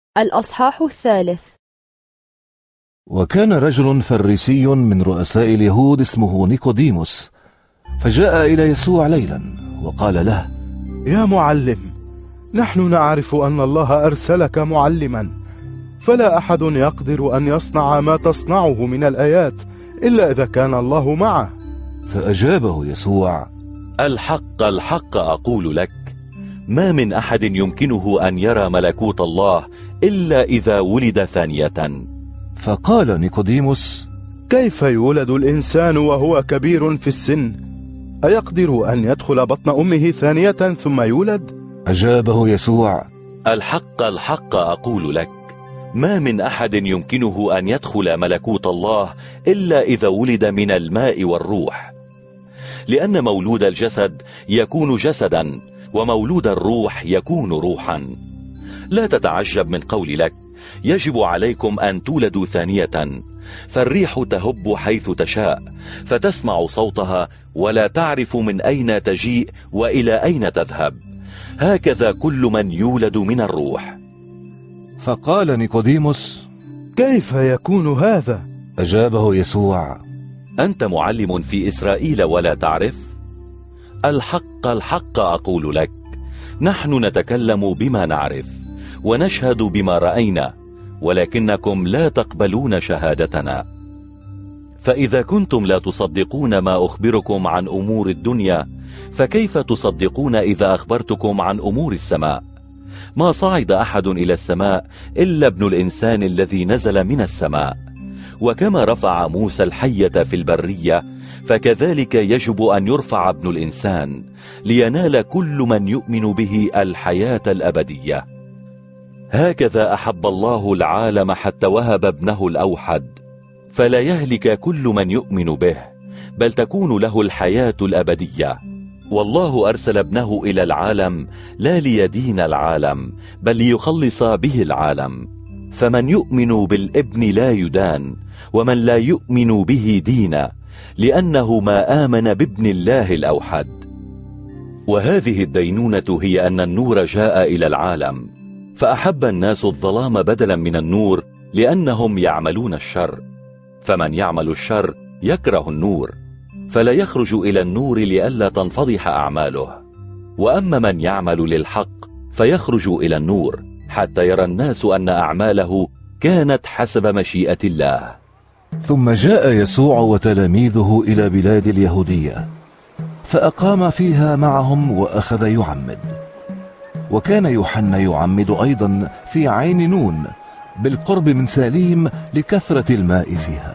الأصحاح 3. وكان رجل فريسي من رؤساء اليهود اسمه نيقوديموس، فجاء إلى يسوع ليلا وقال له: يا معلم، نحن نعرف أن الله أرسلك معلما، فلا أحد يقدر أن يصنع ما تصنعه من الآيات إلا إذا كان الله معه. فأجابه يسوع: الحق الحق أقول لك، ما من أحد يمكنه أن يرى ملكوت الله إلا إذا ولد ثانية. فقال نيقوديموس: كيف يولد الإنسان وهو كبير في السن؟ أيقدر أن يدخل بطن أمه ثانية ثم يولد؟ أجابه يسوع: الحق الحق أقول لك، ما من أحد يمكنه أن يدخل ملكوت الله إلا إذا ولد من الماء والروح. لأن مولود الجسد يكون جسدا، ومولود الروح يكون روحا. لا تتعجب من قولي لك: يجب عليكم أن تولدوا ثانية. فالريح تهب حيث تشاء، فتسمع صوتها ولا تعرف من أين تجيء وإلى أين تذهب. هكذا كل من يولد من الروح. فقال نيقوديموس: كيف يكون هذا؟ أجابه يسوع: أنت معلم في إسرائيل ولا تعرف؟ الحق الحق أقول لك، نحن نتكلم بما نعرف ونشهد بما رأينا، ولكنكم لا تقبلون شهادتنا. فإذا كنتم لا تصدقون ما أخبركم عن أمور الدنيا، فكيف تصدقون إذا أخبرتكم عن أمور السماء؟ ما صعد أحد إلى السماء إلا ابن الإنسان الذي نزل من السماء. وكما رفع موسى الحية في البرية، فكذلك يجب أن يرفع ابن الإنسان، لينال كل من يؤمن به الحياة الأبدية. هكذا أحب الله العالم حتى وهب ابنه الأوحد، فلا يهلك كل من يؤمن به، بل تكون له الحياة الأبدية. والله أرسل ابنه إلى العالم لا ليدين العالم، بل ليخلص به العالم. فمن يؤمن بالابن لا يدان، ومن لا يؤمن به دين، لأنه ما آمن بابن الله الأوحد. وهذه الدينونة هي أن النور جاء إلى العالم، فأحب الناس الظلام بدلا من النور، لأنهم يعملون الشر. فمن يعمل الشر يكره النور، فلا يخرج إلى النور لئلا تنفضح أعماله. وأما من يعمل للحق فيخرج إلى النور، حتى يرى الناس أن أعماله كانت حسب مشيئة الله. ثم جاء يسوع وتلاميذه إلى بلاد اليهودية، فأقام فيها معهم وأخذ يعمد. وكان يوحنا يعمد أيضا في عين نون بالقرب من ساليم لكثرة الماء فيها.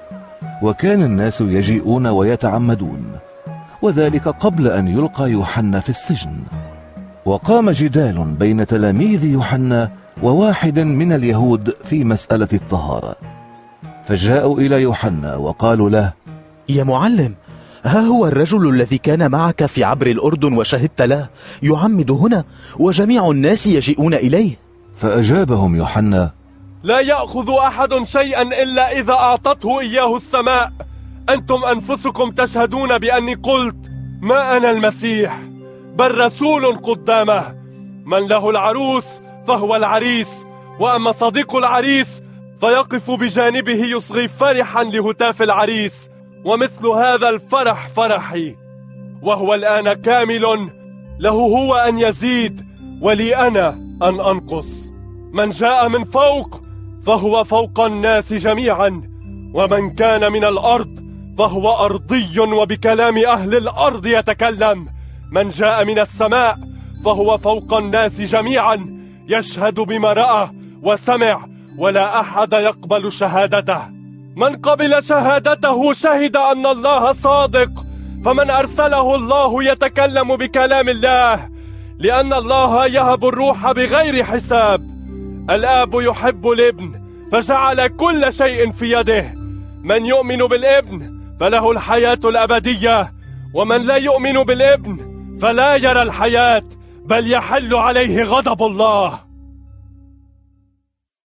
وكان الناس يجيئون ويتعمدون، وذلك قبل أن يلقى يوحنا في السجن. وقام جدال بين تلاميذ يوحنا وواحد من اليهود في مسألة الطهارة، فجاءوا إلى يوحنا وقالوا له: يا معلم، ها هو الرجل الذي كان معك في عبر الأردن وشهدت له يعمد هنا، وجميع الناس يجيئون إليه. فأجابهم يوحنا: لا يأخذ أحد شيئا إلا إذا أعطته إياه السماء. أنتم أنفسكم تشهدون بأني قلت: ما أنا المسيح، بل رسول قدامه. من له العروس فهو العريس، وأما صديق العريس فيقف بجانبه يصغي فرحا لهتاف العريس، ومثل هذا الفرح فرحي. وهو الآن كامل، له هو أن يزيد ولي أنا أن أنقص. من جاء من فوق فهو فوق الناس جميعا، ومن كان من الأرض فهو أرضي وبكلام أهل الأرض يتكلم. من جاء من السماء فهو فوق الناس جميعا، يشهد بما رأى وسمع، ولا أحد يقبل شهادته. من قبل شهادته شهد أن الله صادق، فمن أرسله الله يتكلم بكلام الله، لأن الله يهب الروح بغير حساب. الآب يحب الابن، فجعل كل شيء في يده. من يؤمن بالابن فله الحياة الأبدية، ومن لا يؤمن بالابن فلا يرى الحياة، بل يحل عليه غضب الله.